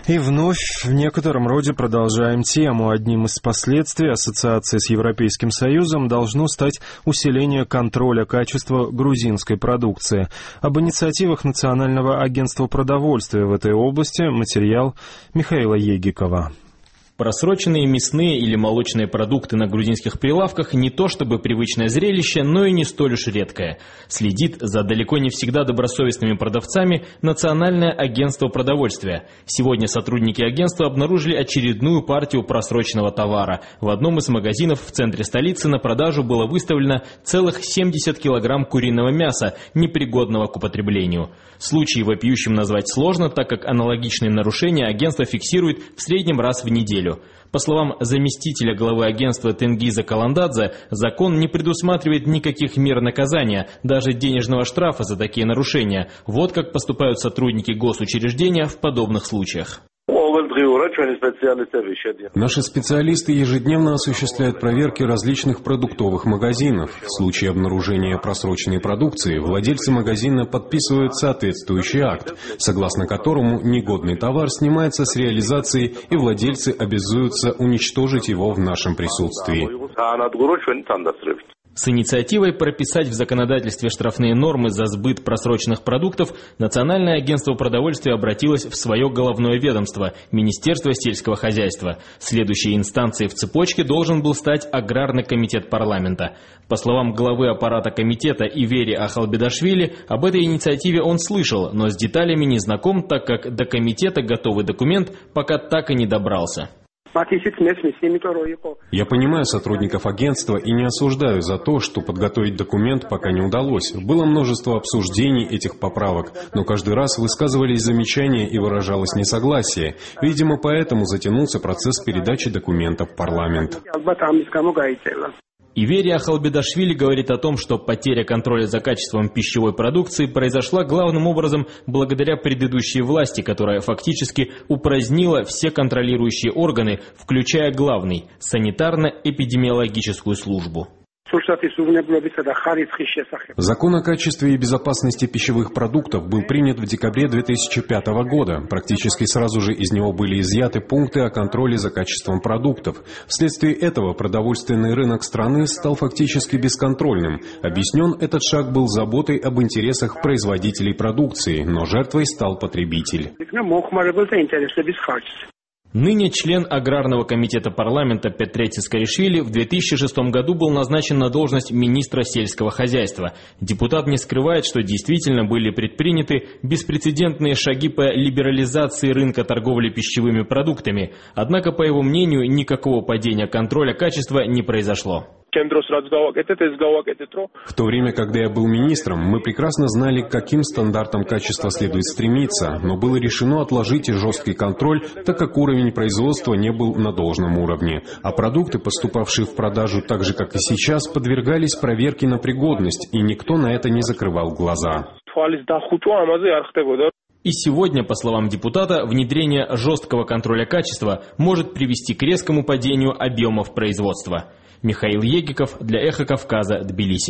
И вновь в некотором роде продолжаем тему. Одним из последствий ассоциации с Европейским Союзом должно стать усиление контроля качества грузинской продукции. Об инициативах Национального агентства продовольствия в этой области материал Михаила Егикова. Просроченные мясные или молочные продукты на грузинских прилавках не то чтобы привычное зрелище, но и не столь уж редкое. Следит за далеко не всегда добросовестными продавцами Национальное агентство продовольствия. Сегодня сотрудники агентства обнаружили очередную партию просроченного товара. В одном из магазинов в центре столицы на продажу было выставлено целых 70 килограмм куриного мяса, непригодного к употреблению. Случаи вопиющим назвать сложно, так как аналогичные нарушения агентство фиксирует в среднем раз в неделю. По словам заместителя главы агентства Тенгиза Каландадзе, закон не предусматривает никаких мер наказания, даже денежного штрафа за такие нарушения. Вот как поступают сотрудники госучреждения в подобных случаях. Наши специалисты ежедневно осуществляют проверки различных продуктовых магазинов. В случае обнаружения просроченной продукции владельцы магазина подписывают соответствующий акт, согласно которому негодный товар снимается с реализации, и владельцы обязуются уничтожить его в нашем присутствии. С инициативой прописать в законодательстве штрафные нормы за сбыт просроченных продуктов Национальное агентство продовольствия обратилось в свое головное ведомство – Министерство сельского хозяйства. Следующей инстанцией в цепочке должен был стать Аграрный комитет парламента. По словам главы аппарата комитета Ивери Ахалбедашвили, об этой инициативе он слышал, но с деталями не знаком, так как до комитета готовый документ пока так и не добрался. Я понимаю сотрудников агентства и не осуждаю за то, что подготовить документ пока не удалось. Было множество обсуждений этих поправок, но каждый раз высказывались замечания и выражалось несогласие. Видимо, поэтому затянулся процесс передачи документа в парламент. Ивери Ахалбедашвили говорит о том, что потеря контроля за качеством пищевой продукции произошла главным образом благодаря предыдущей власти, которая фактически упразднила все контролирующие органы, включая главный – санитарно-эпидемиологическую службу. Закон о качестве и безопасности пищевых продуктов был принят в декабре 2005 года. Практически сразу же из него были изъяты пункты о контроле за качеством продуктов. Вследствие этого продовольственный рынок страны стал фактически бесконтрольным. Объяснен этот шаг был заботой об интересах производителей продукции, но жертвой стал потребитель. Ныне член Аграрного комитета парламента Петрецис Каришвили в 2006 году был назначен на должность министра сельского хозяйства. Депутат не скрывает, что действительно были предприняты беспрецедентные шаги по либерализации рынка торговли пищевыми продуктами. Однако, по его мнению, никакого падения контроля качества не произошло. В то время, когда я был министром, мы прекрасно знали, к каким стандартам качества следует стремиться, но было решено отложить жесткий контроль, так как уровень производства не был на должном уровне, а продукты, поступавшие в продажу так же, как и сейчас, подвергались проверке на пригодность, и никто на это не закрывал глаза. И сегодня, по словам депутата, внедрение жесткого контроля качества может привести к резкому падению объемов производства. Михаил Егиков для Эхо Кавказа, Тбилиси.